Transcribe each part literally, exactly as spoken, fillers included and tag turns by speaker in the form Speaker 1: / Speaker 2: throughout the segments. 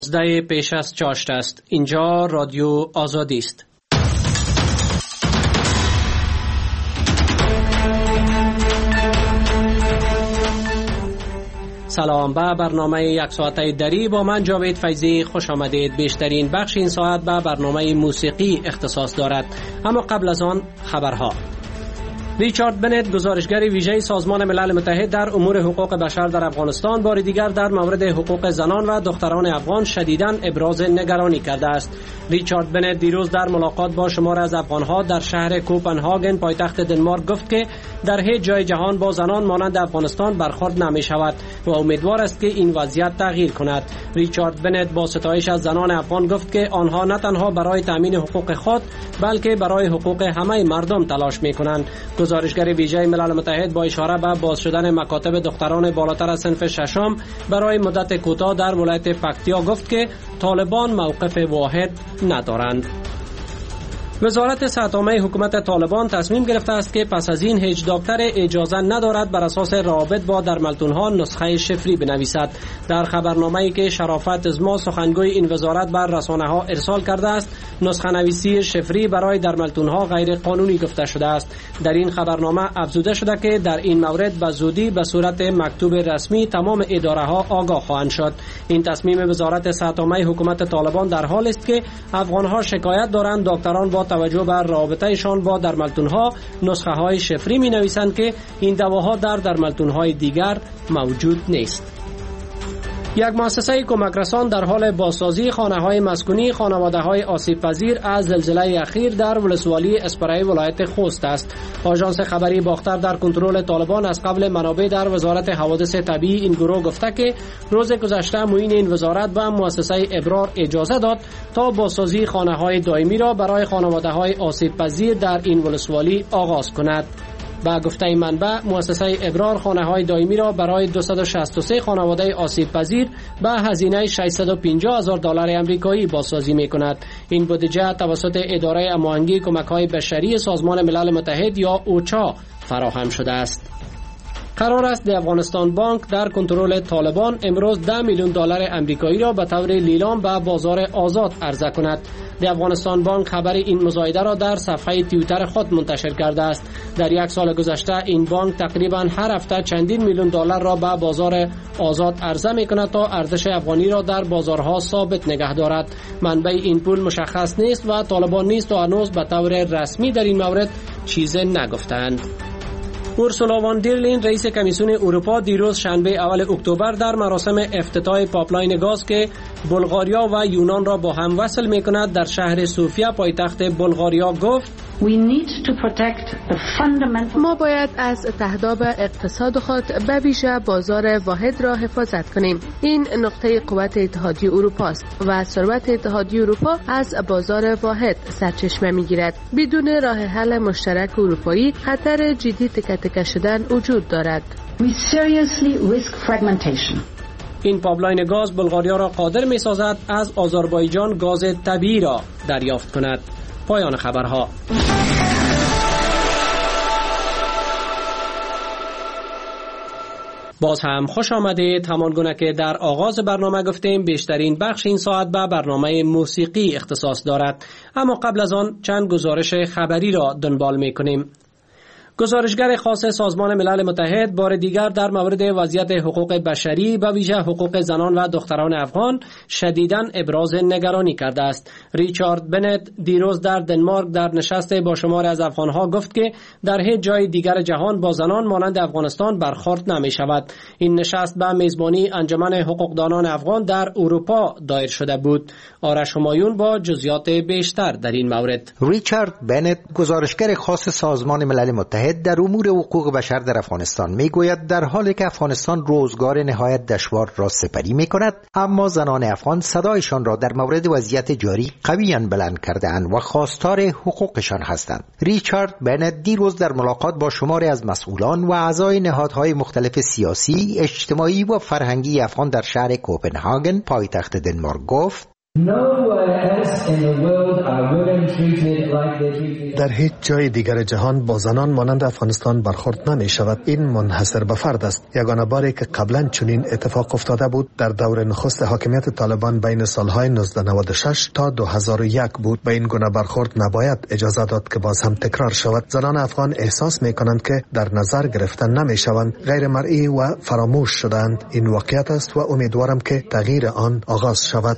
Speaker 1: زده پیش از چاشت است. اینجا رادیو آزادی است. سلام، به برنامه یک ساعته دری با من جاوید فیضی خوش آمدید. بیشترین بخش این ساعت به برنامه موسیقی اختصاص دارد، اما قبل از آن خبرها. ریچارد بنت، گزارشگر ویژه سازمان ملل متحد در امور حقوق بشر در افغانستان، بار دیگر در مورد حقوق زنان و دختران افغان شدیداً ابراز نگرانی کرده است. ریچارد بنت دیروز در ملاقات با شمار از افغانها در شهر کوپنهاگن پایتخت دنمارک گفت که در هیچ جای جهان با زنان مانند افغانستان برخورد نمی شود و امیدوار است که این وضعیت تغییر کند. ریچارد بنت با ستایش از زنان افغان گفت که آنها نه تنها برای تامین حقوق خود بلکه برای حقوق همه مردم تلاش می کنند. گزارشگر ویژه ملل متحد با اشاره به باز شدن مکاتب دختران بالاتر از صنف ششم برای مدت کوتاه در ولایت پکتیا گفت که طالبان موقف واحد ندارند. وزارت صحت عامه حکومت طالبان تصمیم گرفته است که پس از این هیچ دکتر اجازه ندارد بر اساس روابط با درملتون‌ها نسخه شفری بنویسد. در خبرنامه‌ای که شرافت ازما سخنگوی این وزارت بر رسانه‌ها ارسال کرده است، نسخه نویسی شفری برای درملتون‌ها غیر قانونی گفته شده است. در این خبرنامه افزوده شده که در این مورد به زودی به صورت مکتوب رسمی تمام اداره‌ها آگاه خواهند شد. این تصمیم وزارت صحت عامه حکومت طالبان در حال است که افغان‌ها شکایت دارند دکتران با توجه بر رابطه‌شان با درملتون‌ها نسخه های شفری می نویسند که این دواها در درملتون‌های دیگر موجود نیست. یک مؤسسه کمک رسان در حال بازسازی خانه‌های مسکونی خانواده‌های آسیب پذیر از زلزله اخیر در ولسوالی اسپرای ولایت خوست است. آژانس خبری باختر در کنترل طالبان از قبل منابع در وزارت حوادث طبیعی این گروه گفته که روز گذشته معین این وزارت به مؤسسه ابرار اجازه داد تا بازسازی خانه‌های دائمی را برای خانواده‌های آسیب پذیر در این ولسوالی آغاز کند. با گفته منبع، مؤسسه ابرار خانه‌های دائمی را برای دویست و شصت و سه خانواده آسیب پذیر به هزینه ششصد و پنجاه هزار دلار آمریکایی بازسازی می‌کند. این بودجه توسط اداره هماهنگی کمک‌های بشری سازمان ملل متحد یا اوچا فراهم شده است. قرار است د افغانستان بانک در کنترل طالبان امروز ده میلیون دلار آمریکایی را به طور لیلام به بازار آزاد عرضه کند. د افغانستان بانک خبر این مزایده را در صفحه توییتر خود منتشر کرده است. در یک سال گذشته این بانک تقریبا هر هفته چندین میلیون دلار را به بازار آزاد عرضه می‌کند تا ارزش افغانی را در بازارها ثابت نگه دارد. منبع این پول مشخص نیست و طالبان نیز تا هنوز به طور رسمی در این مورد چیزی نگفتند. اورسولا وان در لین، رئیس کمیسیون اروپا، دیروز شنبه اول اکتبر در مراسم افتتاح پایپلاین گاز که بلغاریا و یونان را با هم وصل می‌کند در شهر سوفیا پایتخت بلغاریا گفت:
Speaker 2: ما باید از تهداب اقتصاد خود به ویژه بازار واحد را حفاظت کنیم. این نقطه قوت اتحادیه اروپا است و ثروت اتحادیه اروپا از بازار واحد سرچشمه می‌گیرد. بدون راه حل مشترک اروپایی خطر جدی تکه تکه شدن وجود دارد.
Speaker 1: این پایپلاین گاز بلغاریا را قادر می‌سازد از آذربایجان گاز طبیعی را دریافت کند. پایان خبرها. باز هم خوش آمدید. همان گونه که در آغاز برنامه گفتیم، بیشترین بخش این ساعت به برنامه موسیقی اختصاص دارد، اما قبل از آن چند گزارش خبری را دنبال می‌کنیم. گزارشگر خاص سازمان ملل متحد بار دیگر در مورد وضعیت حقوق بشری و ویژه حقوق زنان و دختران افغان شدیداً ابراز نگرانی کرده است. ریچارد بنت دیروز در دنمارک در نشست با شمار از افغانها گفت که در هیچ جای دیگر جهان با زنان مانند افغانستان برخورد نمی شود. این نشست به میزبانی انجمن حقوقدانان افغان در اروپا دایر شده بود. آرش همایون با جزئیات بیشتر در این مورد.
Speaker 3: ریچارد بنت، گزارشگر خاص سازمان ملل متحد در امور حقوق بشر در افغانستان میگوید در حالی که افغانستان روزگار نهایت دشوار را سپری میکند، اما زنان افغان صدایشان را در مورد وضعیت جاری قویاً بلند کرده‌اند و خواستار حقوقشان هستند. ریچارد بنت دیروز در ملاقات با شماری از مسئولان و اعضای نهادهای مختلف سیاسی، اجتماعی و فرهنگی افغان در شهر کوپنهاگن پایتخت دنمارک گفت:
Speaker 4: در هیچ جای دیگر جهان با زنان مانند افغانستان برخورد نمی شود. این منحصر به فرد است. یگانه باری که قبلا چنین اتفاق افتاده بود در دور نخست حاکمیت طالبان بین سالهای نوزده نود و شش تا دو هزار و یک بود. به این گونه برخورد نباید اجازه داد که باز هم تکرار شود. زنان افغان احساس می کنند که در نظر گرفتن نمی شوند، غیر مرئی و فراموش شدند. این واقعیت است و امیدوارم که تغییر آن آغاز شود.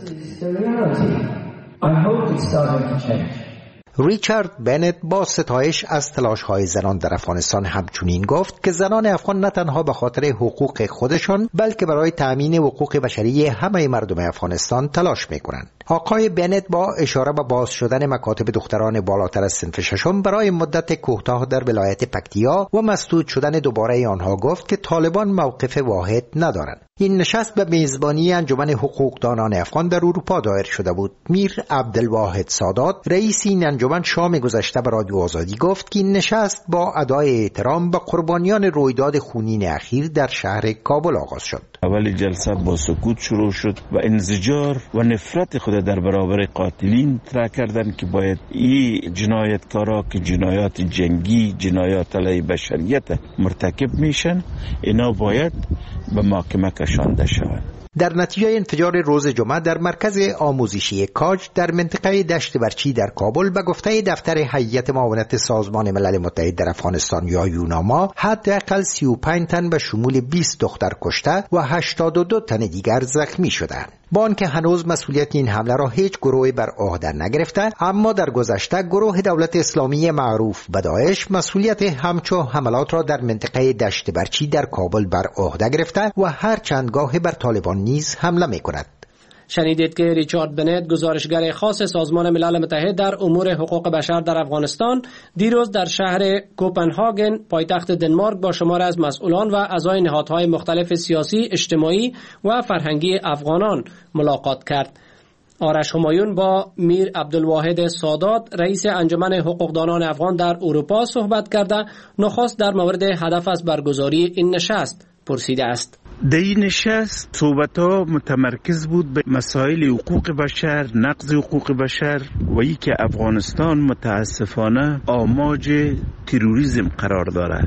Speaker 3: ریچارد بنت با ستایش از تلاش‌های زنان در افغانستان همچنین گفت که زنان افغان نه تنها به خاطر حقوق خودشان بلکه برای تأمین حقوق بشری همه مردم افغانستان تلاش می‌کنند. آقای بنت با اشاره به باز شدن مکاتب دختران بالاتر از صنف ششم برای مدت کوتاه در ولایت پکتیا و مسدود شدن دوباره آنها گفت که طالبان موقف واحد ندارند. این نشست به میزبانی انجمن حقوقدانان افغان در اروپا دایر شده بود. میر عبدالواحد سادات رئیس این انجمن شام گذشته به رادیو آزادی گفت که این نشست با ادای احترام به قربانیان رویداد خونین اخیر در شهر کابل آغاز شد.
Speaker 5: اول جلسه با سکوت شروع شد و انزجار و نفرت خود در برابر قاتلین طرح کردن که باید این جنایتکارا که جنایات جنگی، جنایات علیه بشریت مرتکب میشن، اینا باید به محاکمه کشانده شوند.
Speaker 3: در نتیجه انفجار روز جمعه در مرکز آموزشی کاج در منطقه دشت برچی در کابل به گفته دفتر هیئت معاونت سازمان ملل متحد در افغانستان یا یوناما حداقل سی و پنج تن به شمول بیست دختر کشته و هشتاد و دو تن دیگر زخمی شدند. با آنکه هنوز مسئولیت این حمله را هیچ گروهی بر عهده نگرفته، اما در گذشته گروه دولت اسلامی معروف به داعش مسئولیت همچو حملات را در منطقه دشت برچی در کابل بر عهده گرفته و هر چند گاه بر طالبان نیز حمله می‌کند.
Speaker 1: شنیدید که ریچارد بنت، گزارشگر خاص سازمان ملل متحد در امور حقوق بشر در افغانستان، دیروز در شهر کوپنهاگن پایتخت دنمارک با شماری از مسئولان و اعضای نهادهای مختلف سیاسی، اجتماعی و فرهنگی افغانان ملاقات کرد. آرش همایون با میر عبدالواحد سادات، رئیس انجمن حقوقدانان افغان در اروپا صحبت کرده، نخست در مورد هدف از برگزاری این نشست پرسیده است.
Speaker 5: در این نشست صحبت‌ها متمرکز بود به مسائل حقوق بشر، نقض حقوق بشر و ای که افغانستان متاسفانه آماج تروریسم قرار دارد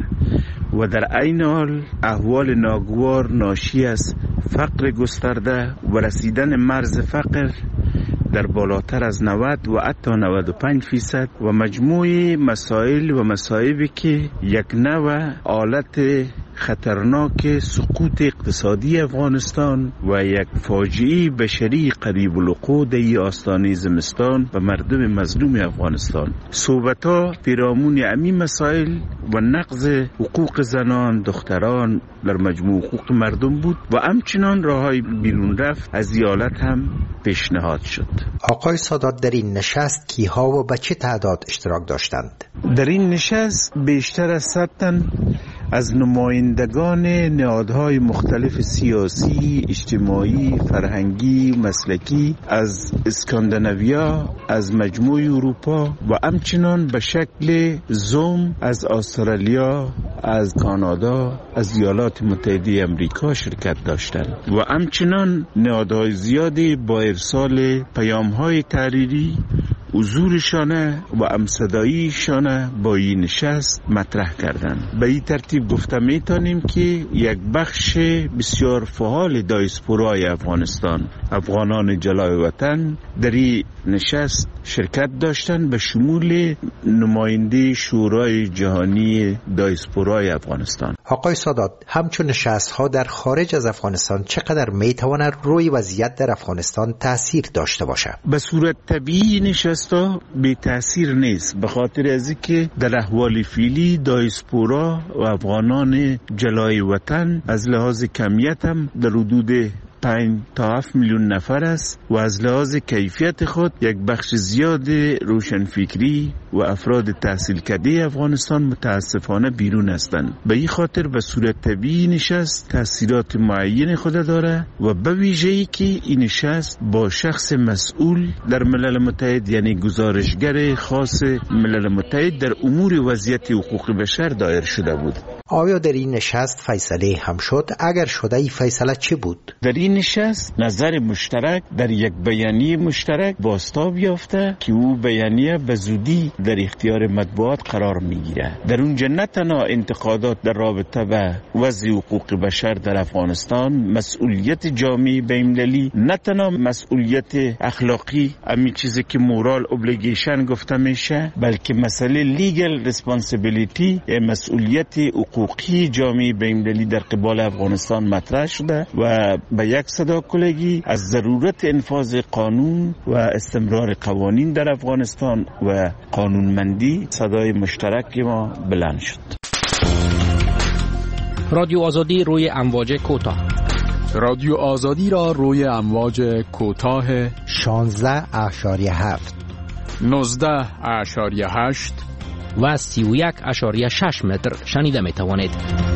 Speaker 5: و در عین حال احوال ناگوار ناشی از فقر گسترده و رسیدن مرز فقر در بالاتر از نود و حتی نود و پنج فیصد و مجموعه مسائل و مصائبی که یک نوع حالت خطرناک سقوط اقتصادی افغانستان و یک فاجعه بشری قریب الوقوع در آستانه زمستان و مردم مظلوم افغانستان. صحبت‌ها پیرامون همین مسائل و نقض حقوق زنان، دختران در مجموع حقوق مردم بود و همچنان راههای بیرون رفت از این حالت هم پیشنهاد شد.
Speaker 3: آقای سادات، در این نشست کیها و به چه تعداد اشتراک داشتند؟
Speaker 5: در این نشست بیشتر از صد تن از نمایندگان نهادهای مختلف سیاسی، اجتماعی، فرهنگی، مسلکی از اسکاندیناویا، از مجموع اروپا و همچنان به شکل زوم از استرالیا، از کانادا، از ایالات متحده امریکا شرکت داشتند و همچنان نهادهای زیادی با ارسال پیام‌های تحریری حضورشانه و همصداییشانه با این نشست مطرح کردند. به این ترتیب گفته میتونیم که یک بخش بسیار فعال دایسپورای افغانستان، افغانان جلای وطن، در این نشست شرکت داشتند به شمول نماینده شورای جهانی دایسپورای افغانستان.
Speaker 3: آقای سادات، همچون نشست ها در خارج از افغانستان چقدر میتواند روی وضعیت در افغانستان تأثیر داشته باشه؟
Speaker 5: به صورت طبیعی نشست ها بی تأثیر نیست، به خاطر از اینکه در احوال فعلی دایسپورا و افغانان جلای وطن از لحاظ کمیت هم در حدود پنج تا هفت میلیون نفر است و از لحاظ کیفیت خود یک بخش زیاد روشنفکری و افراد تحصیل کرده افغانستان متاسفانه بیرون هستند. به این خاطر به صورت طبیعی نشست تأثیرات معین خود داره و به ویژه‌ای که این نشست با شخص مسئول در ملل متحد، یعنی گزارشگر خاص ملل متحد در امور وضعیت حقوق بشر دایر شده بود.
Speaker 3: آیا در این نشست فیصله هم شد؟ اگر شده ای فیصله چه بود؟
Speaker 5: در این نشست نظر مشترک در یک بیانیه مشترک بازتاب یافته که او بیانیه به زودی در اختیار مطبوعات قرار میگیره. در اونجا نه تنها انتقادات در رابطه به وضع حقوق بشر در افغانستان، مسئولیت جامعه بین‌المللی، نه تنها مسئولیت اخلاقی، همین چیزی که مورال اوبلیگیشن گفته میشه، بلکه مسئله لیگل ریسپانسیبیلیتی، مسئولیت حقوقی جامعه بین‌المللی در قبال افغانستان مطرح شده و به یک صدا کلگی از ضرورت انفاذ قانون و استمرار قوانین در افغانستان و قانونمندی صدای مشترک ما بلند شد.
Speaker 1: رادیو آزادی روی امواج کوتاه.
Speaker 6: رادیو آزادی را روی امواج کوتاه
Speaker 3: شانزده اشاریه هفت،
Speaker 6: نوزده اشاریه هشت
Speaker 1: و سی و یک اشاریه شش متر شنیده می توانید.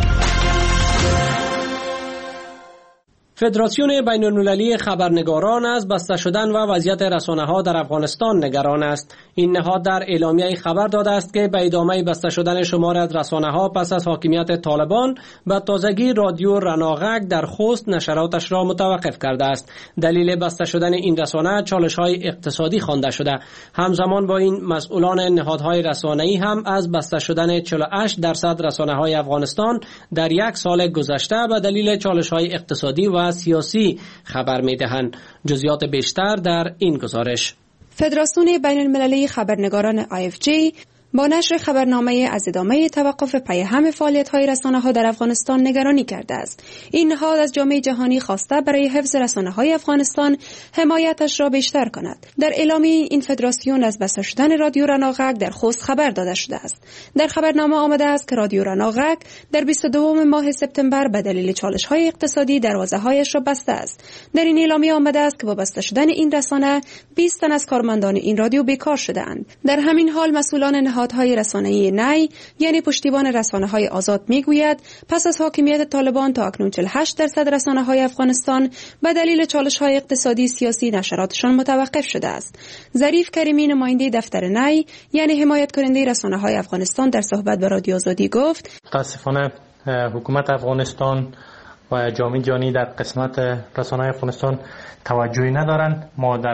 Speaker 1: فدراسیون بین المللی خبرنگاران از بسته شدن و وضعیت رسانه‌ها در افغانستان نگران است. این نهاد در اعلامیه خبر داده است که به ادامه بسته شدن شمار از رسانه‌ها پس از حاکمیت طالبان به تازگی رادیو رناغک در خوست نشراتش را متوقف کرده است. دلیل بسته شدن این رسانه چالش‌های اقتصادی خوانده شده. همزمان با این مسئولان نهادهای رسانه‌ای هم از بسته شدن چهل و هشت درصد رسانه‌های افغانستان در یک سال گذشته به دلیل چالش‌های اقتصادی و سیاسی خبر می‌دهند. جزئیات بیشتر در این گزارش.
Speaker 7: فدراسیون بین المللی خبرنگاران آی اف جی با نشر خبرنامه از ادامه توقف پیهم فعالیت‌های رسانه‌ها در افغانستان نگرانی کرده است. این نهاد از جامعه جهانی خواسته برای حفظ رسانه‌های افغانستان حمایتش را بیشتر کند. در اعلامیه این فدراسیون از بسته شدن رادیو رناغک در خوست خبر داده شده است. در خبرنامه آمده است که رادیو رناغک در بیست و دوم ماه سپتامبر به دلیل چالش‌های اقتصادی دروازه‌هایش را بسته است. در این اعلامیه آمده است که با بسته شدن این رسانه بیست تن از کارمندان این رادیو بیکار شده‌اند. در همین حال مسئولان نهادهای رسانه‌ای نی یعنی پشتیبان رسانه‌های آزاد میگوید پس از حاکمیت طالبان تا اکنون چهل و هشت درصد رسانه‌های افغانستان به دلیل چالش‌های اقتصادی سیاسی نشراتشان متوقف شده است. ظریف کریمی نماینده دفتر نی یعنی حمایت کننده رسانه‌های افغانستان در صحبت با رادیو آزادی گفت
Speaker 8: متأسفانه حکومت افغانستان و جامعه جهانی در قسمت رسانه‌های افغانستان توجهی ندارند. ما در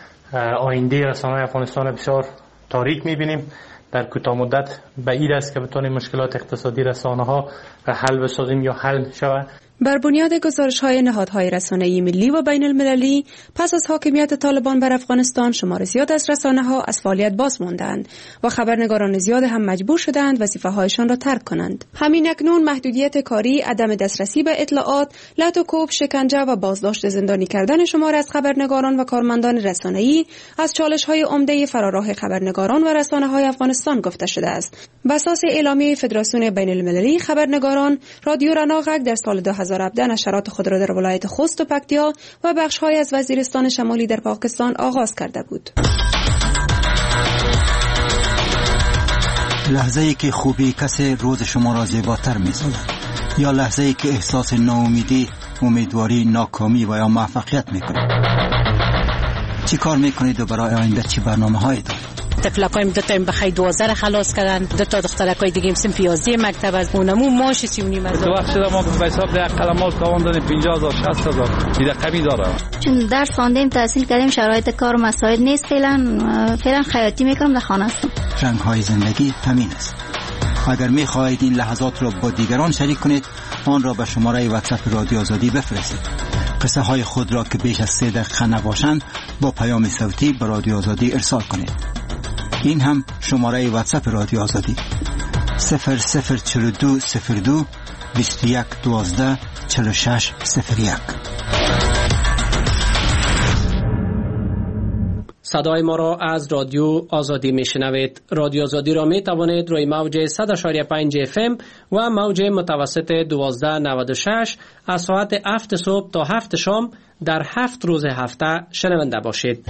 Speaker 8: آینده رسانه‌های افغانستان بسیار تاریک می‌بینیم. در کوتاه مدت بعید است که بتوانیم مشکلات اقتصادی رسانه‌ها را حل بسازیم یا حل شود.
Speaker 7: بر بنیاد گزارش‌های نهادهای رسانه‌ای ملی و بین المللی پس از حاکمیت طالبان بر افغانستان شمار زیاد از رسانه‌ها از فعالیت باز ماندند و خبرنگاران زیاد هم مجبور شدند وظیفه‌هایشان را ترک کنند. همین اکنون محدودیت کاری، عدم دسترسی به اطلاعات، لط و کوب، شکنجه و بازداشت زندانی کردن شمار از خبرنگاران و کارمندان رسانه‌ای از چالش‌های عمده فراراه خبرنگاران و رسانه‌های افغانستان گفته شده است. بر اساس اعلامیه فدراسیون بین المللی خبرنگاران، رادیو رناغک در سال دو هزار و هفده نشرات خود را در ولایت خوست و پکتیا و بخش‌های از وزیرستان شمالی در پاکستان آغاز کرده بود.
Speaker 9: لحظه‌ای که خوبی کسی روز شما را زیباتر می‌سازد یا لحظه‌ای که احساس ناامیدی، امیدواری، ناکامی و یا موفقیت می‌کنید. چی کار می‌کنید و برای آینده چی برنامه‌هایی دارید؟
Speaker 10: تفلکایم دو تا این بخی دوازده خلاص کردن، دو تا دخترکای دیگه سن پیازی مکتب از اونمو ماش سی و نیم از
Speaker 11: دو وقت شده ما به حساب ده قلمات کاوندن پنجاه هزار شصت هزار دیده کمی داره.
Speaker 12: چون درس خواندیم تحصیل کردیم شرایط کار و مسائل نیست، فعلا فعلا خیاطی میکنم در خانه هستم.
Speaker 9: رنگ‌های زندگی همین است. اگر می‌خواهید این لحظات را با دیگران شریک کنید، آن را به شماره واتساپ رادیو آزادی بفرستید. قصه های خود را که بیش از سه دقیقه نباشند با پیام صوتی به رادیو آزادی ارسال کنید. این هم شماره واتساپ رادیو آزادی صفر صفر چهل و دو صفر دو بیست و یک دوازده چهل و شش صفر یک.
Speaker 1: صدای ما را از رادیو آزادی میشنوید. رادیو آزادی را می توانید روی موج صد و پنج اف ام و موج متوسط دوازده نود و شش از ساعت هفت صبح تا هفت شام در هفت روز هفته شنونده باشید.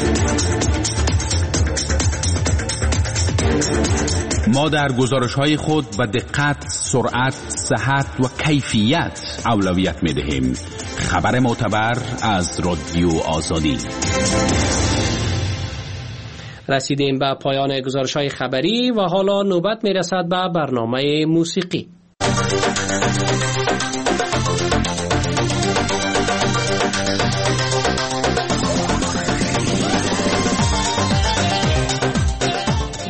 Speaker 13: ما در گزارش‌های خود به دقت، سرعت، صحت و کیفیت اولویت می‌دهیم. خبر معتبر از رادیو آزادی.
Speaker 1: رسیدیم به پایان گزارش‌های خبری و حالا نوبت می‌رسد به برنامه موسیقی.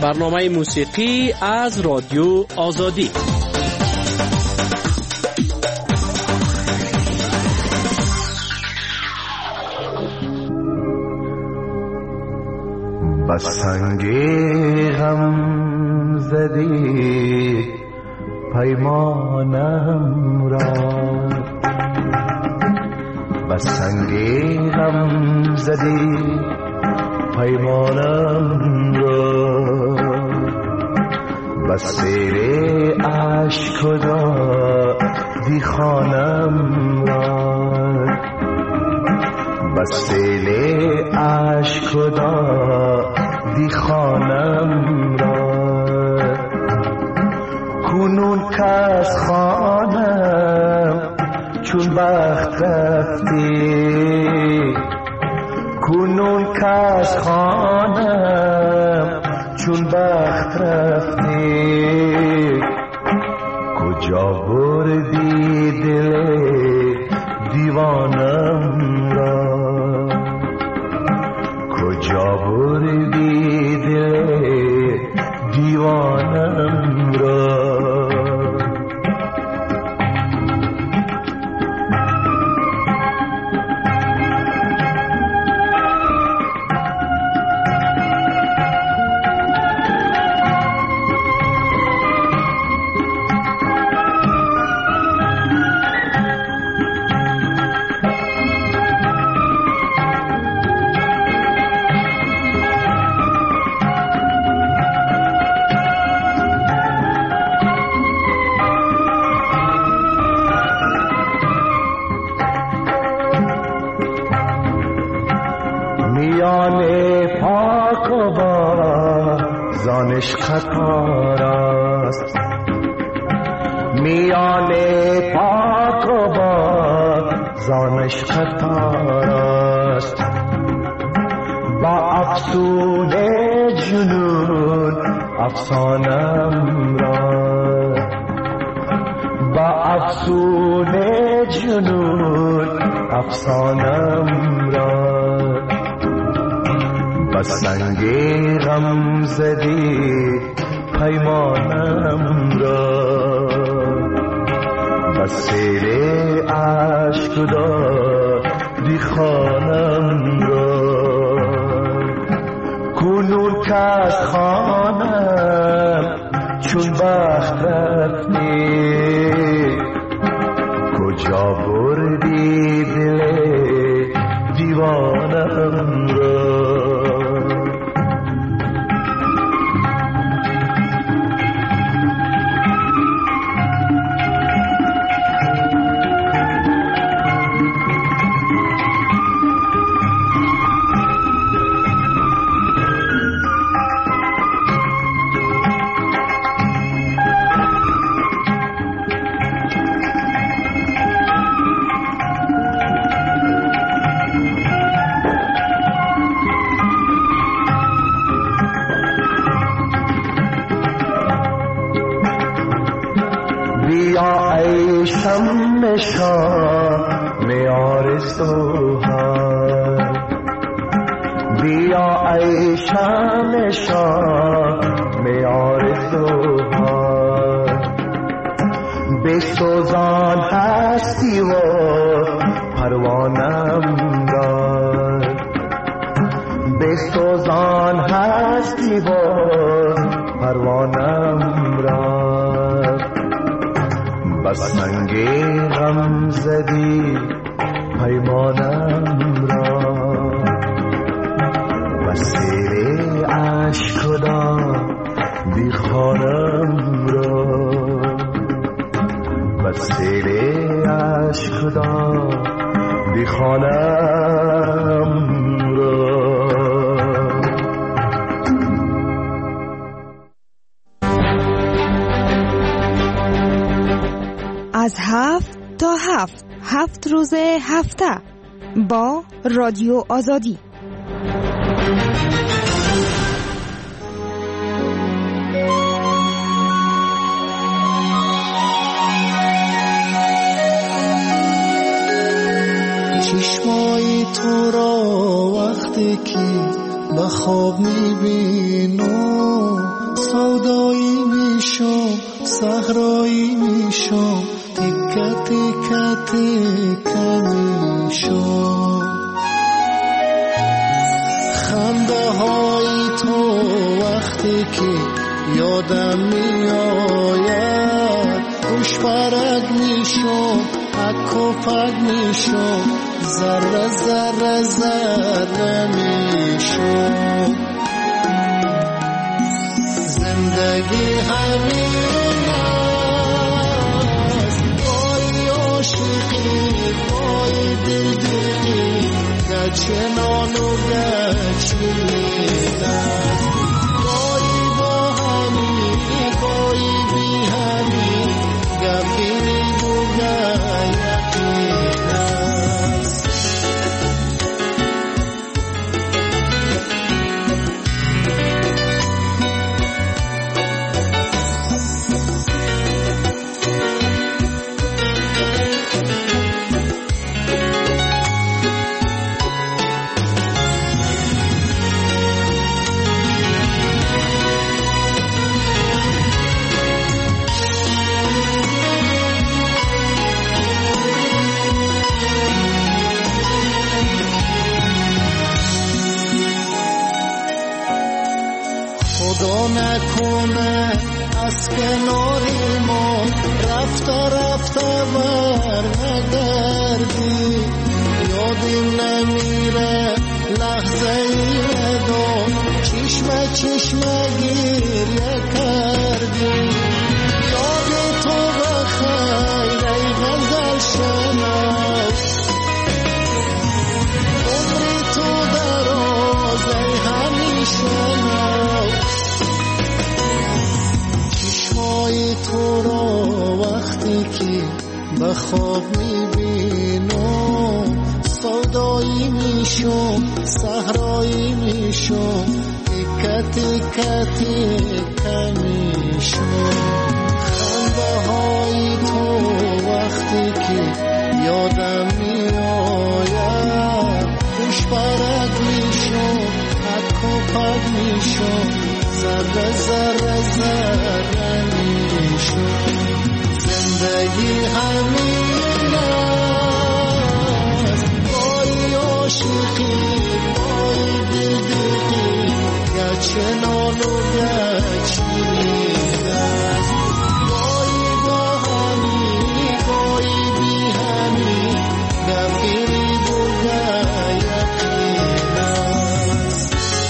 Speaker 1: برنامه موسیقی از رادیو آزادی.
Speaker 14: بس سنگ غم زدی پیمانم را، بس سنگ غم زدی پیمانم را، بس سیر عشق دادی خانم را، بس سیل عشق دادی خانم را، کنون که از خانم چون بخت رفتی، کنون که از خانم چون بخت رفتی، کجا بردی دل دیوانم را، کجا بردی دل دیوانم را. زانش خطار است، میان پاک و با زانش خطار است، با افسون جنون افسانم را، با افسون جنون افسانم را، بس سنگ غم زدی پیمانم را، بس سیل عشق دادی خانم را، کنون که از خانم چون بخت رفتی، کجا بردی دل دیوانم را. شم شام آرزوها، بیا ای شم شام آرزوها، بسوزان هستی و پروانم را، بسوزان هستی و پروانم را، بس سنگ غم زدی پیمانم را، بس سیر عشق دادی خانم را، بس سیر عشق دادی خانم را.
Speaker 15: از هفت تا هفت هفت روز هفته با رادیو آزادی.
Speaker 16: چشمای تو را وقتی که به خواب میبینم، سودایی میشم صحرایی میشم تیکه تیکه تیکه میشم خنده های تو وقتی که یادم میآید خوش برگ میشم حک و پک میشم ذره ذره ذره میشم زندگی همین است وای عاشقی وای دلدلی گچنان و گچین است وای با همی وای بی همی گفینی بوگه یقین است نکنه از کنار ما رفته رفته بر نگردی یادی نمیره لحظه ای ندو چشم چشم گریه کردی یاد تو بخیر ای غزل شناس عمری تو دراز ای همیشه تو را وقتی که به خواب میبینم سودایی میشم صحرایی میشم تیکه تیکه تیکه میشم خنده های تو وقتی که یادم میآید خوش برگ میشم حک و پک میشم ذره ذره ذره میشم زندگی همین است وای عاشقی وای دلدلی گچنان و گچین است وای با همی وای بی همی گفینی بوگه یقین است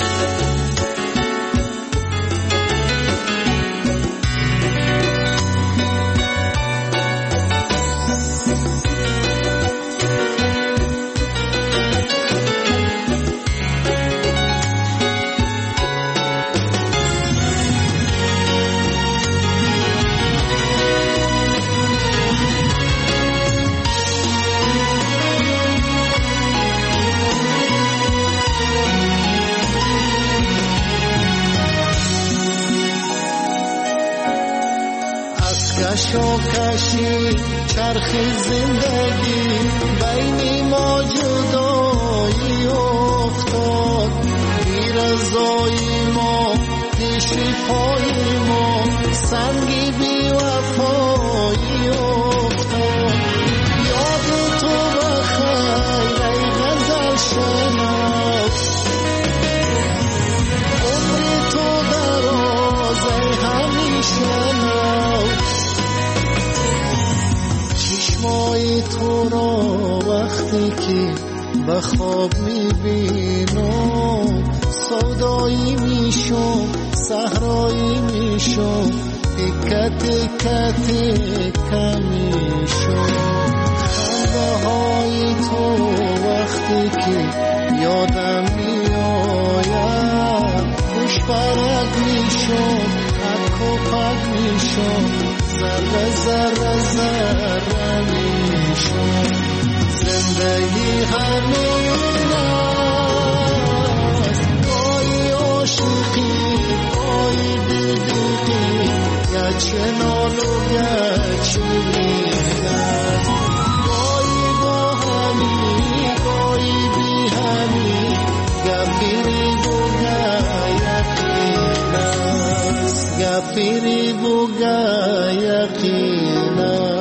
Speaker 16: کشی چرخ زندگی بین ما جدایی افتاد بی رضایی ما پیش پای ما سنگی بی وفایی افتاد یاد تو بخیر ای غزل شناس عمری تو دراز ای همیشه چشمای تو را وقتی که به خواب میبینم سودایی میشم صحرایی میشم تیکه تیکه تیکه میشم خنده های تو وقتی که یادم میآید خوش برگ میشم حک و پک میشم ذره ذره ذره میشم زندگی همین است وای عاشقی وای دلدلی گچنان و گچین است وای با همی وای بی همی گفینی بوگه یقین است گفیری بوگا یقینا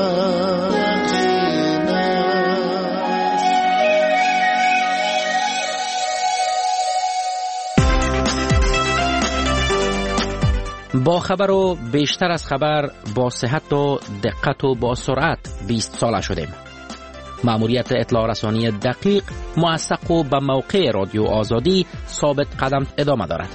Speaker 1: با خبر و بیشتر از خبر، با صحت و دقت و با سرعت بیست ساله شدیم. مأموریت اطلاع رسانی دقیق، موثق و به موقع رادیو آزادی ثابت قدم ادامه دارد.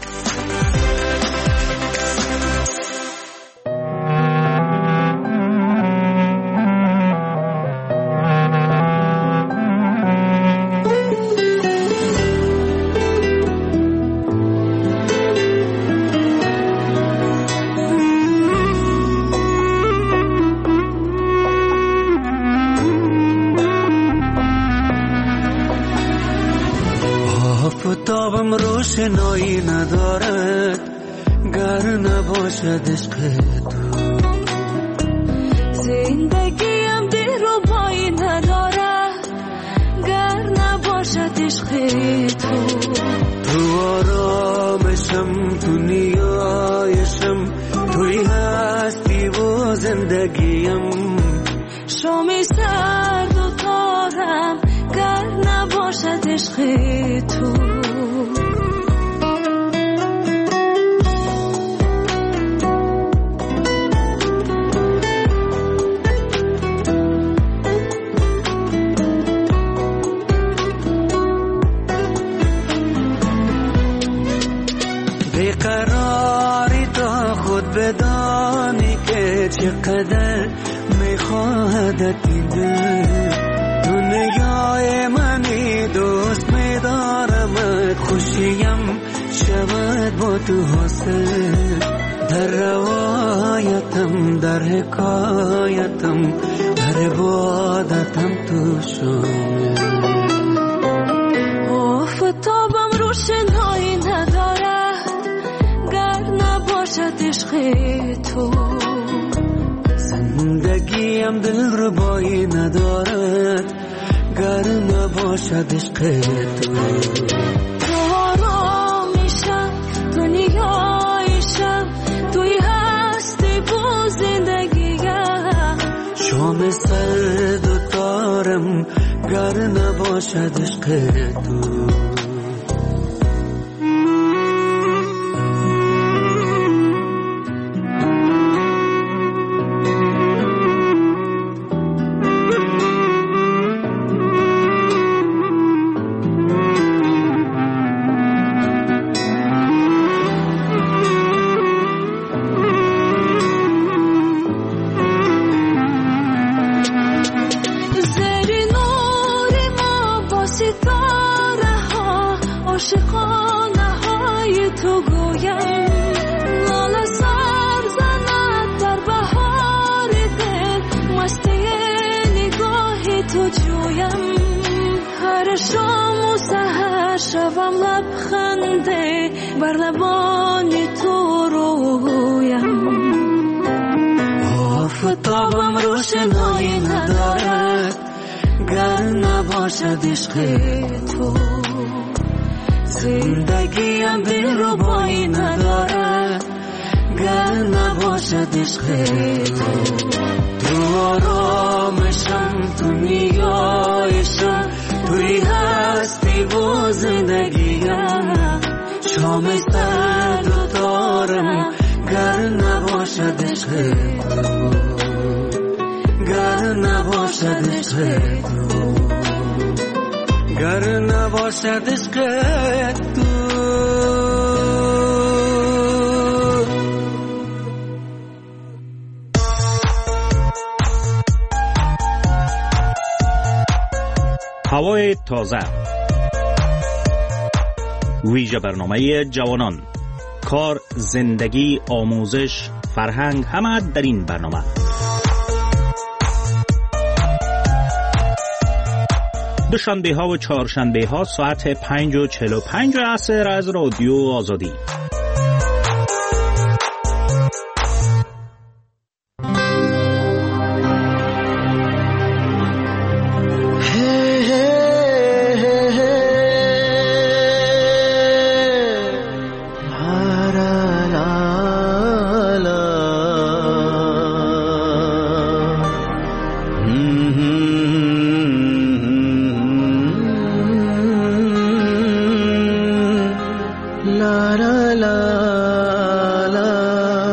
Speaker 17: آفتابم روشنایی ندارد گر نباشد عشق تو، زندگیم دلربایی ندارد گر نباشد عشق تو. تو آرامشم، تو نیایشم، توی هستی و زندگیم، شامی سرد و تارم گر نباشد عشق تو. بیقراری تا خود بدانی که چقدر میخواهدت این دل، دنیای منی دوست میدارمت، خوشیم شود با تو حاصل، در روایتم، در حکایتم، در عبادتم تو شامل. آفتابم روشنایی ندارد گر نباشد عشق تو، زندگیم دلربایی ندارد گر نباشد عشق تو. تو آرامیشم، تو نیایشم، توی هستی با زندگیم، شام سرد و تارم گر نباشد عشق تو. شوم لبخنده بر لبان تو رویم، آفتابم روشنایی ندارد گر نباشد عشق تو، زندگیم دلربایی ندارد گر نباشد عشق تو. تو آرامشم، تو نیایشم، توی هستی و زندگیم، شام سرد و تارم گر نباشد عشق تو، گر نباشد عشق تو، گر نباشد عشق تو.
Speaker 18: هوای تازه، ویژه برنامه جوانان، کار، زندگی، آموزش، فرهنگ، همه در این برنامه. دوشنبه ها و چهارشنبه ها ساعت پنج و چهل و پنج عصر از رادیو آزادی.
Speaker 16: لا لا لا لا.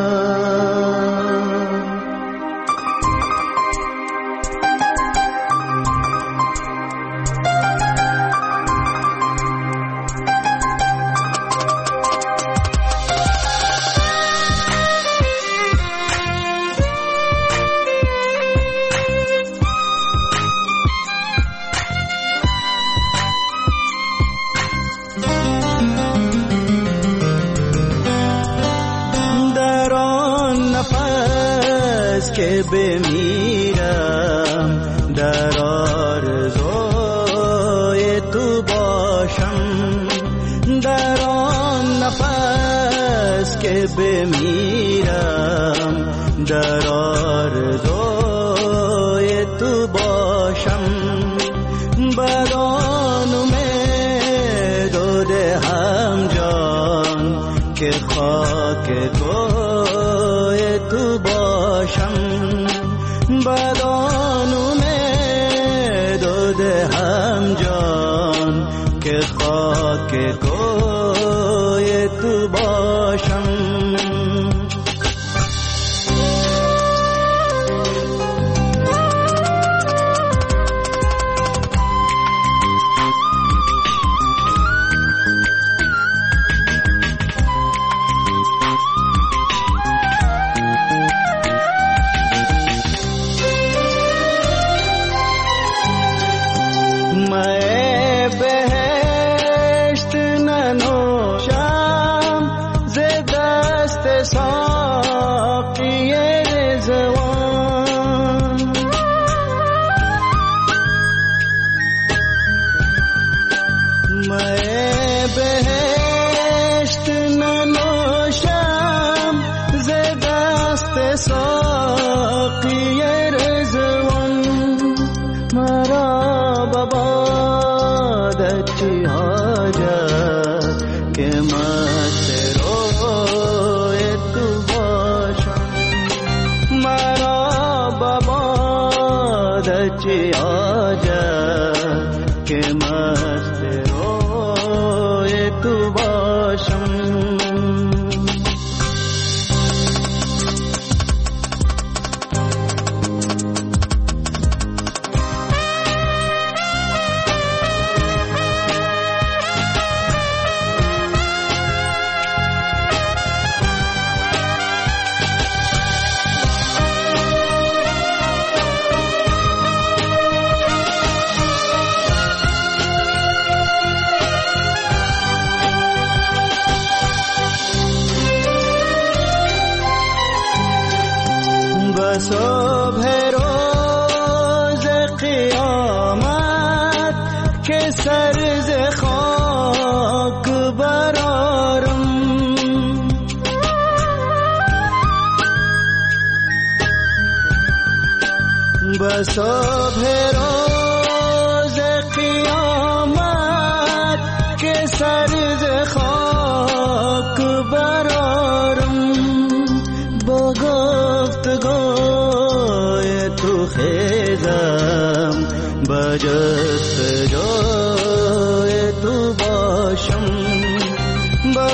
Speaker 17: که بمیرم در آرزوی تو باشم، در آن نفس که بمیرم در آرزوی تو باشم، بدان امید و دهم جان که خاک کوی تو باشم، بدان امید و دهم جان که خاک کوی تو باشم. صبح روز قیامت که سر ز خاک برارم، با گفتگوی تو خیزم با جستجوی تو باشم، با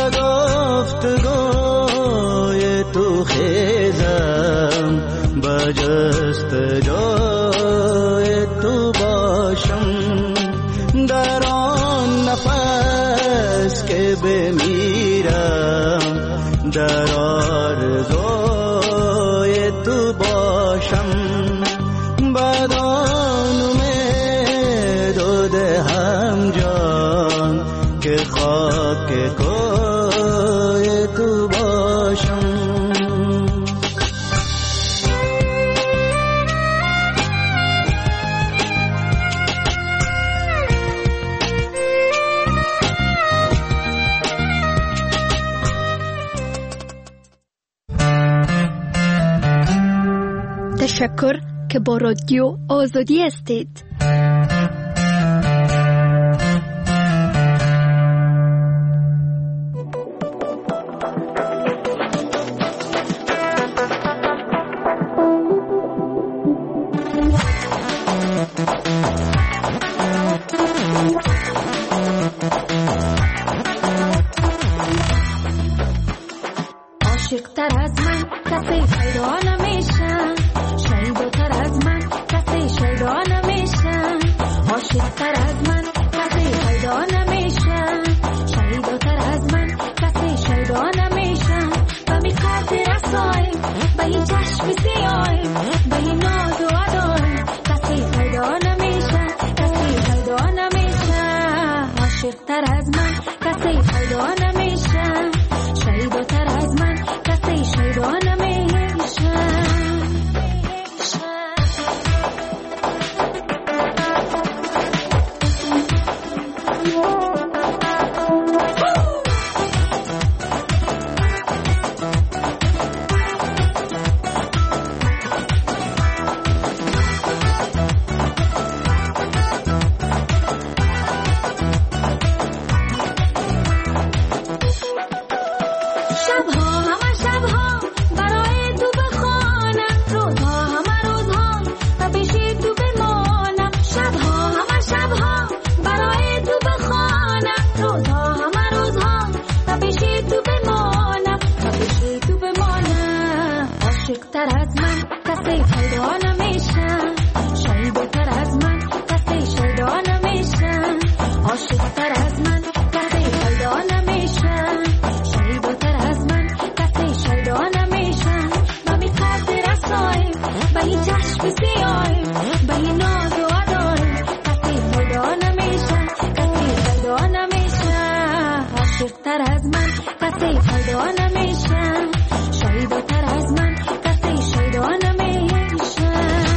Speaker 17: گفتگوی تو خیزم با جستجوی تو باشم، در آن نفس که بمیرم در آرزوی تو باشم، بدان امید و دهم جان که خاک کوی تو باشم.
Speaker 19: تشکر که با رادیو آزادی هستید.
Speaker 20: از من کسی پیدا نمیشه، شایدتر از من کسی شایدا نمیشه.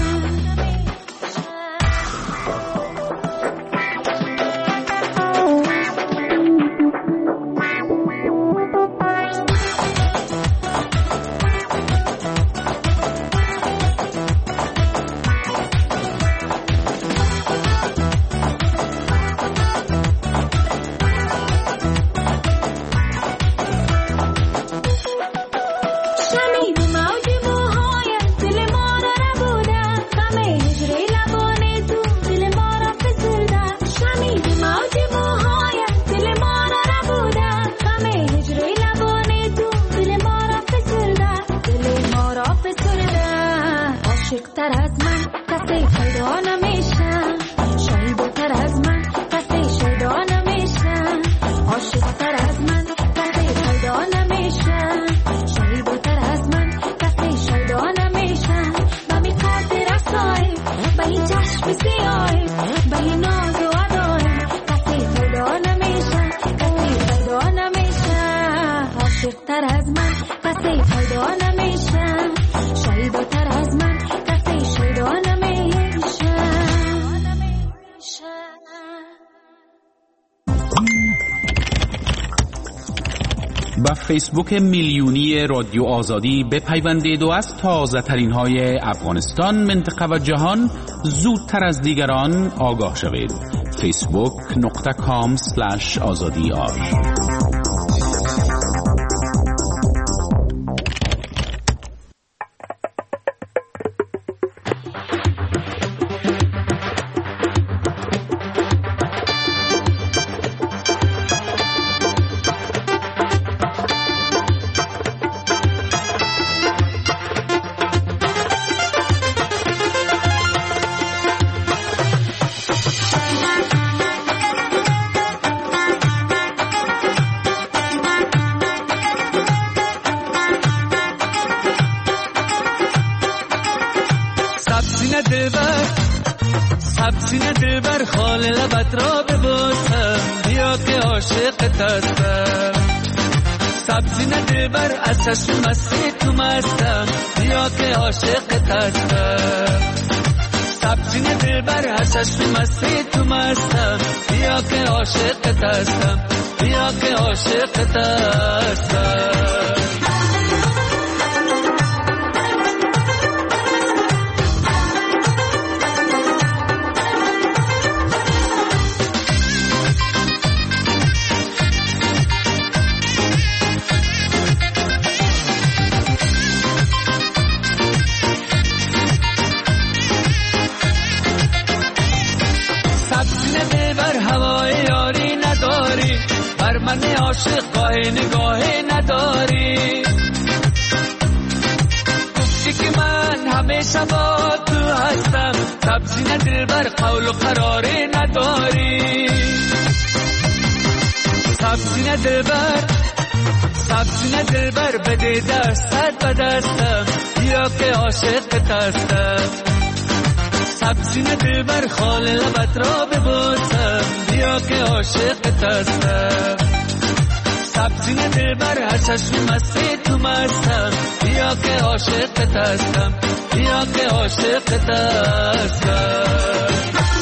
Speaker 13: با فیسبوک میلیونی رادیو آزادی بپیوندید و از تازه ترین های افغانستان، منطقه و جهان زودتر از دیگران آگاه شوید. فیسبوک نقطه کام سلش آزادی آر.
Speaker 21: چشم مستی تو مستم بیا که عاشقت هستم. سبزین دلبر هر چشم مستی تو مستم بیا که عاشقت هستم، بیا که عاشقت هستم. عاشق گاه نگاه نداری، گفتی که من همیشه با تو هستم، سبزین دلبر قول و قراره نداری. سبزین دلبر سبزین دلبر بده دستت به دستم بیا که عاشقت هستم. سبزین دلبر خال لبت را ببوسم بیا که عاشقت هستم. سبزین دلبر هر چشم مستی تو مستم بیا که عاشقت هستم، بیا که عاشقت هستم.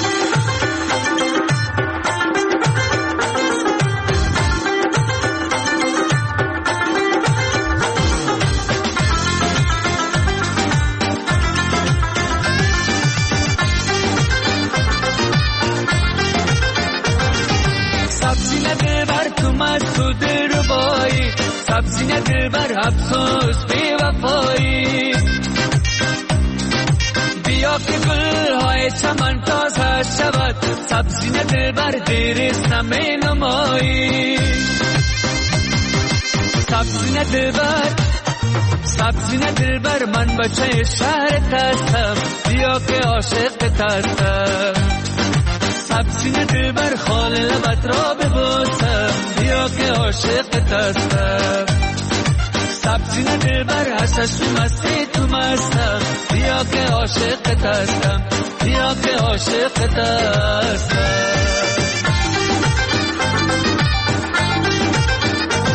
Speaker 21: سبزین دلبر تو مسعود ربایی، سبزین دلبر افسوس بی وفایی. بیا که گلهای چمن تازه شود، سبزین دلبر دیرست نمی نمایی. سبزین دلبر سبزین دلبر من بچه شهرت هستم بیا که عاشقت هستم. سبزین دلبر خال لبت را ببوسم بیا که عاشقت هستم. سبزین دلبر هر چشم مستی تو مستم بیا که عاشقت هستم، بیا که عاشقت هستم.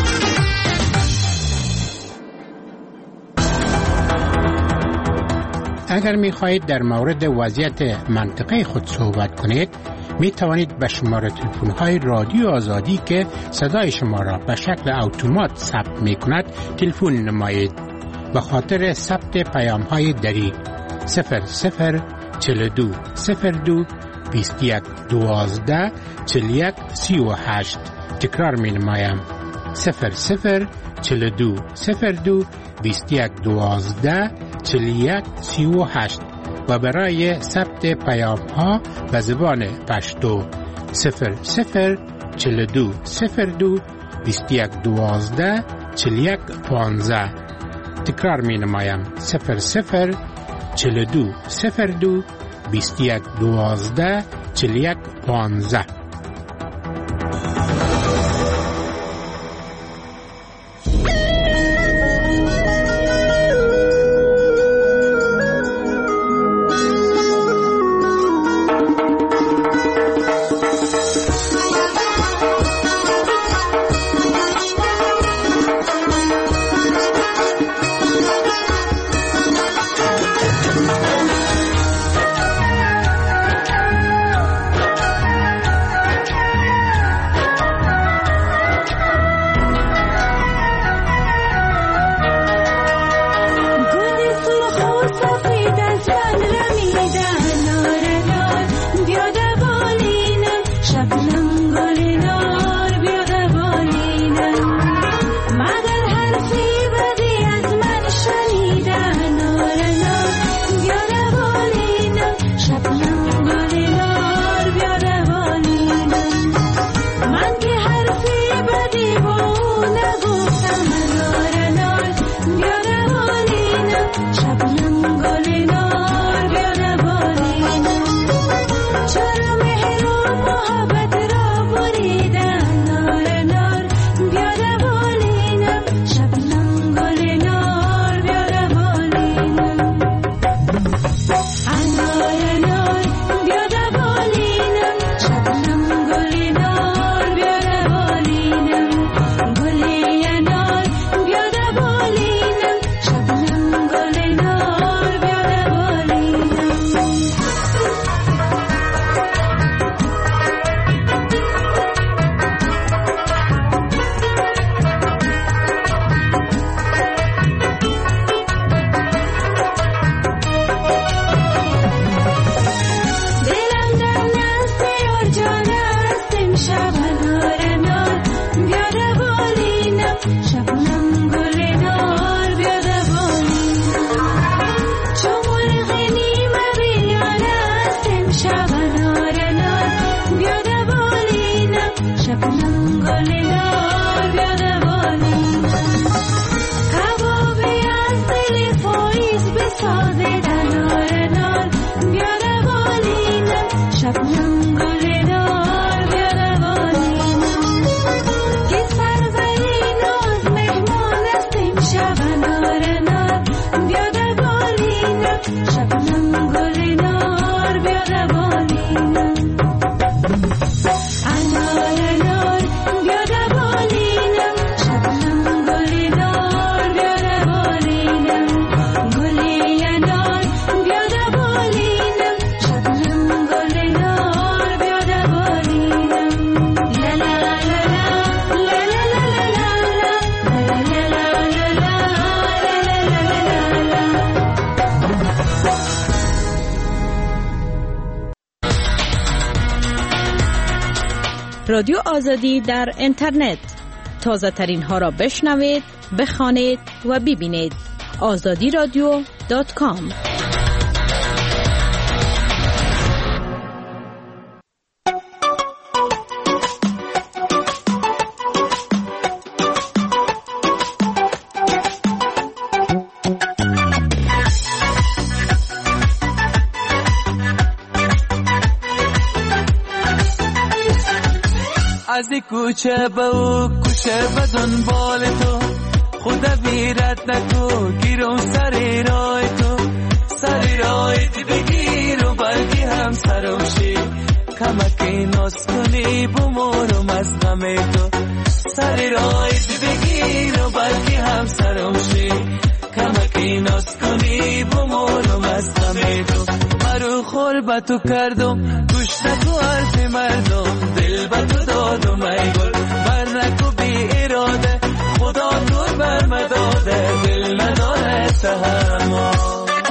Speaker 2: اگر می خواهید در مورد وضعیت منطقه خود صحبت کنید می توانید به شماره تلفن های رادیو آزادی که صدای شما را به شکل اتومات ثبت می کند تلفن نمایید. به خاطر ثبت پیام های دری صفر صفر چهل و دو صفر دو بیست و یک دوازده چهل و یک سی و هشت. تکرار می نمایم صفر صفر چهل و دو صفر دو بیست و یک دوازده چهل و یک سی و هشت و برای ثبت پیام ها به زبان پشتو صفر صفر چهل و دو صفر دو بیست و یک دوازده چهل و یک پانزده. تکرار می نمایم صفر صفر چهل و دو صفر دو بیست و یک دوازده چهل و یک پانزده.
Speaker 22: رادیو آزادی در اینترنت تازه ترین ها را بشنوید، بخوانید و ببینید. آزادی رادیو دات کام.
Speaker 21: از کوچه به او کوچه به دنبال تو، خدا بیرت نکو گیرم سر رای تو، سر رای دی بگیر و بلگی هم سرم شی، کمکی ناز کنی بمورم از غم تو، سر رای دی بگیر و بلگی هم سرم شی، کمکی ناز کنی بمورم از غم با تو کردم گوش نکو حرف مردم دل با تو دادم ای گل بر نکو بی اراده خدا تو بر مداده دل نداره تحمل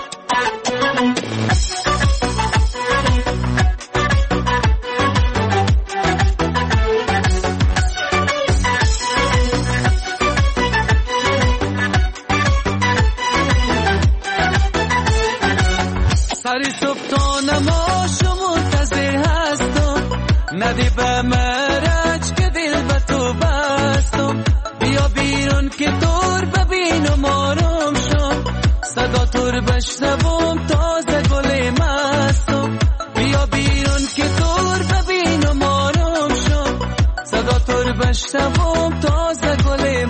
Speaker 21: سری صبح تا نماشو منتظر هستم ندی به مرج که دل به تو بستم بیا بیرون که دور ببینم آرام شم صدا تور بشنوم تازه گل مستم بیا بیرون که دور ببینم آرام شم صدا تور بشنوم تازه گل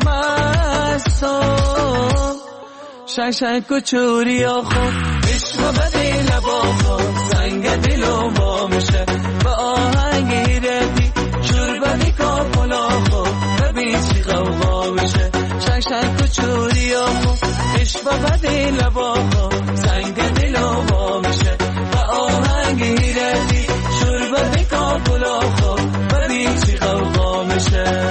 Speaker 21: مستم شنگ شنگ کچوری آخو عشق بدی لبا خود سنگ دلو با میشه با آهنگ ردی شور بدی کاپلا خود ببین چی غوغا میشه شنگ شنگ کچوری آخو عشق بدی لبا خود سنگ دلو با میشه با آهنگ ردی شور بدی کاپلا خود ببین چی غوغا میشه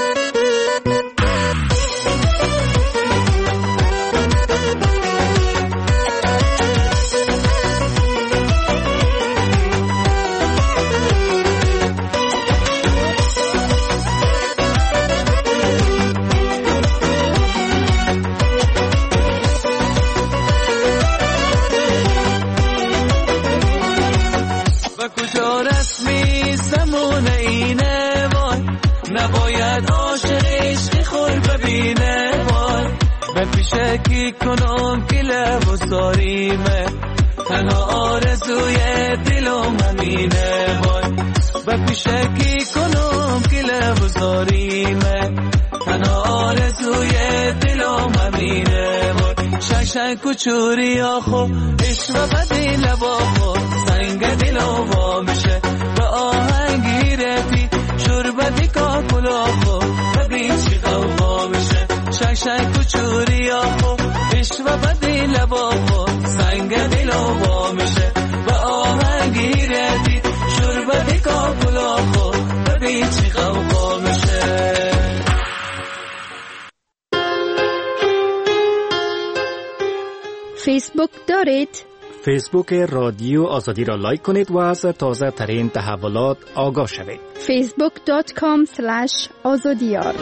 Speaker 21: نباید عاشق عشق خور ببینه وای به پیشه کی کنم که لب و ساریمه تنها آرزوی دلم همینه وای به پیشه کی کنم که لب و ساریمه تنها آرزوی دلم همینه وای شنگ شنگ کچوری آخو عشق بدی لبا خود سنگ دلم وا میشه به آهنگی رفی شربتی کاکلا خو ببین چی غوغا میشه شنگ شنگ کچوری آخو عشق بدی لبا خو سنگ دلو وا میشه به آهنگی ردی شربتی کاکلا خو ببین چی غوغا میشه
Speaker 19: فیسبوک دارید؟
Speaker 4: فیسبوک رادیو آزادی را لایک کنید و از تازه ترین تحولات آگاه شوید.
Speaker 19: فیسبوک دات کام سلش آزادیار.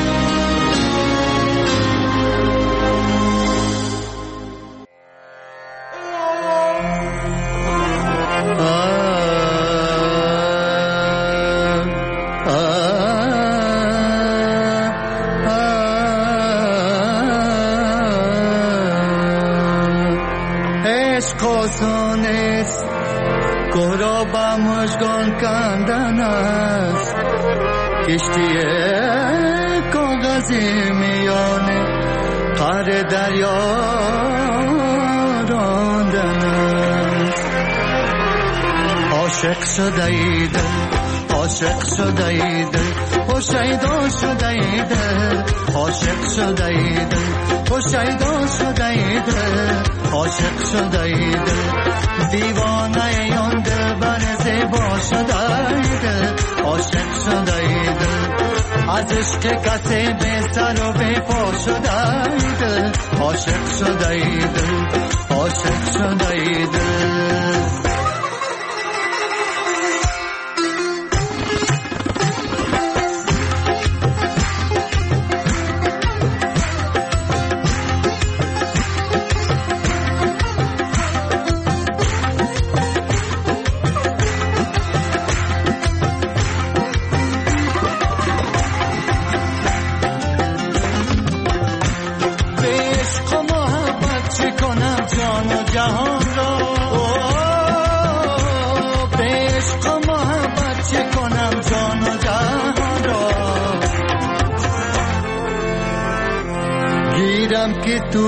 Speaker 16: مژگان کندن است کشتی کاغذی میانه قعر دریا راندن است عاشق شده ای دل عاشق شده ای دل هوشیدا شده ای دل عاشق شده ای دل هوشیدا شده ای دل عاشق شده ای دل دیوانه یان دل بر زیبا شده ای دل عاشق شده ای دل از عشق کسی به سر و به پا شده ای دل عاشق شده ای دل عاشق شده ای دل که تو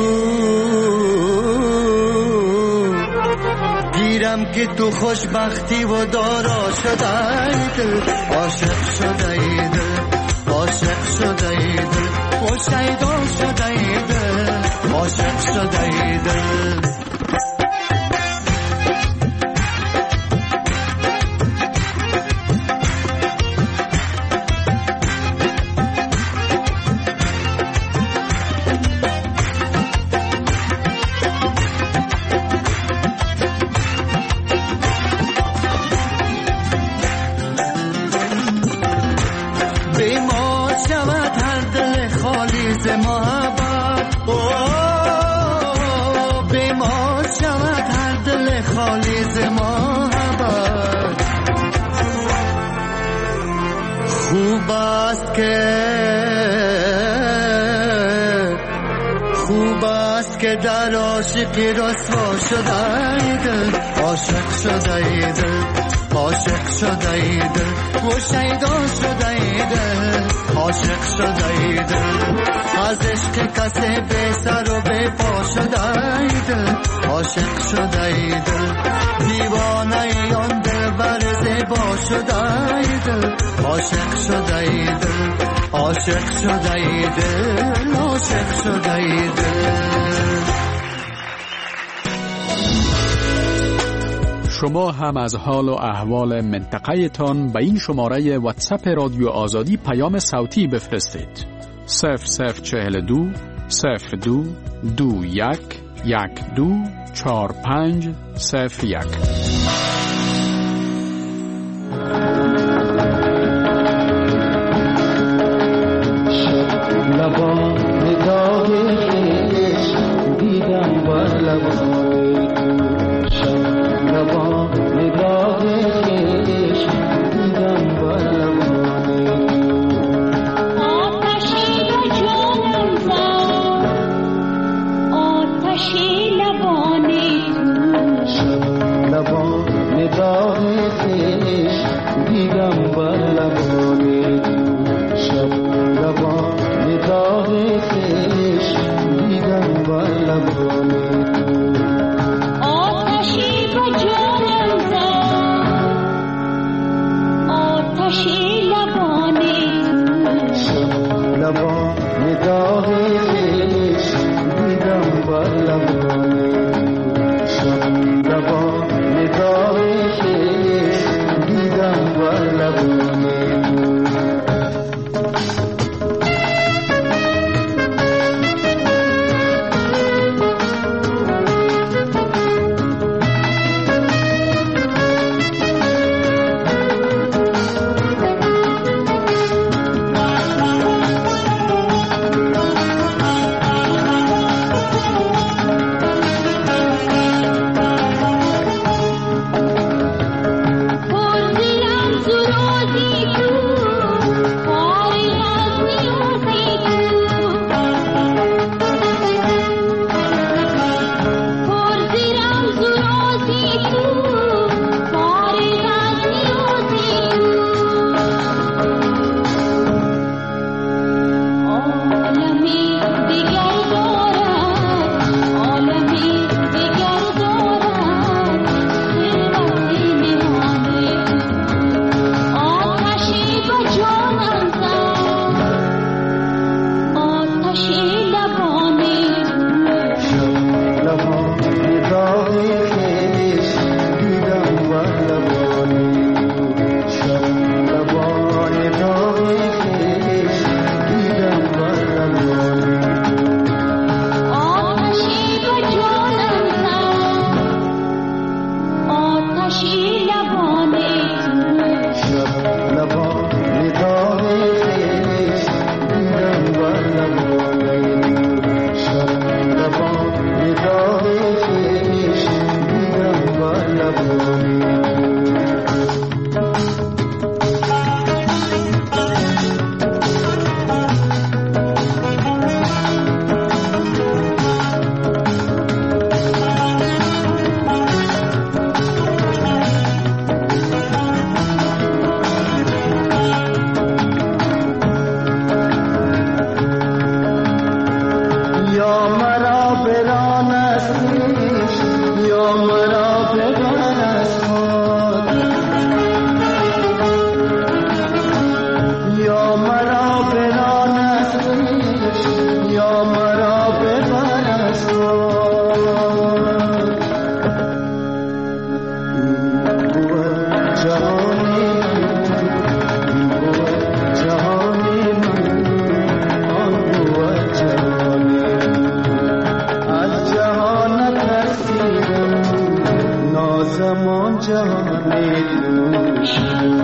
Speaker 16: گیرم که تو خوشبختی و دارا شده ای دل عاشق شده ای دل عاشق شده ای دل و شیدا شده ای دل عاشق شده ای دل ز محبت به ما شود هر دل خالی ز محبت. خوب است که خوب است که در عاشقی رسوا شده دل، عاشق شده دل، عاشق شده دل و شیدا شده دل، عاشق شده دل از عشق کسی بی سر و بی پا شده دل، عاشق شده دل دیوانه آن دل بر زیبا شده دل، عاشق شده دل، عاشق شده دل، عاشق شده دل.
Speaker 6: شما هم از حال و احوال منطقه تان به این شماره واتساپ رادیو آزادی پیام صوتی بفرستید. صفر صفر چهل دو صفر دو دو یک یک دو چار پنج صفر یک.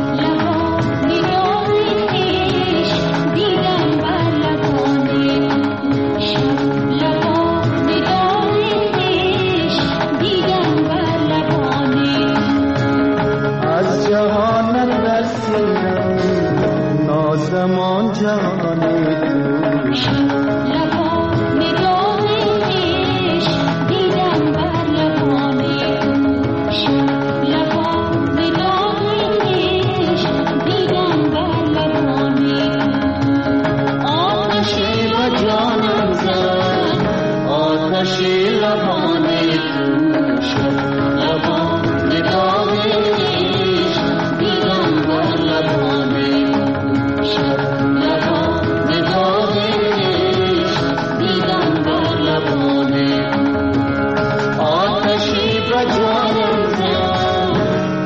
Speaker 20: دیدم بر لبان
Speaker 3: آتشی لبان تو شد لبان داغ عشق دیدم بر لبان تو شد لبان داغ عشق دیدم بر لبان آتشی به جانم زد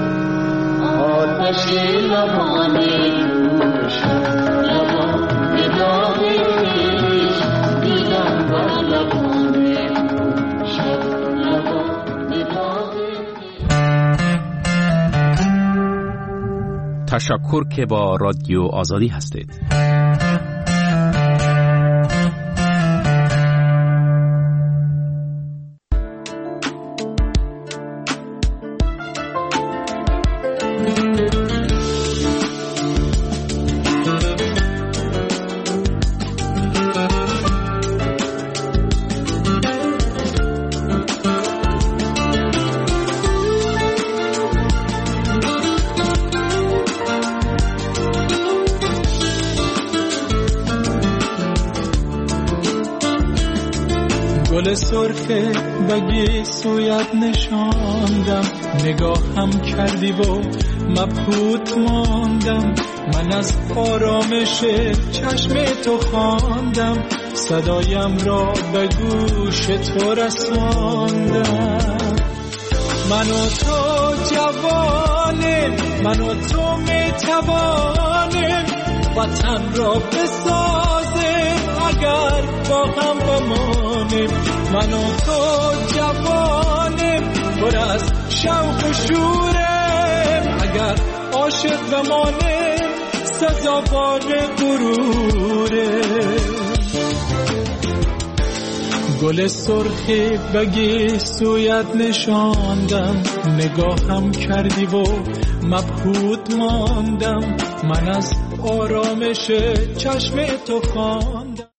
Speaker 3: آتشی لبان تو شد لبان داغ عشق دیدم بر لبان تو شد لبان داغ
Speaker 13: تشکر که با رادیو آزادی هستید.
Speaker 5: گل سرخه بگی سویت نشاندم نگاهم کردی و مبهوت ماندم من از آرامش چشم تو خواندم صدایم را به گوش تو رساندم من و تو جوانیم من و تو میتوانیم وطن را بسازیم اگر با هم بمانیم من و تو جوانیم پر از شوق و شوریم اگر عاشق بمانیم سزاوار غروریم گل سرخی بگی سویت نشاندم نگاهم کردی و مبهوت ماندم من از آرامش چشم تو خواندم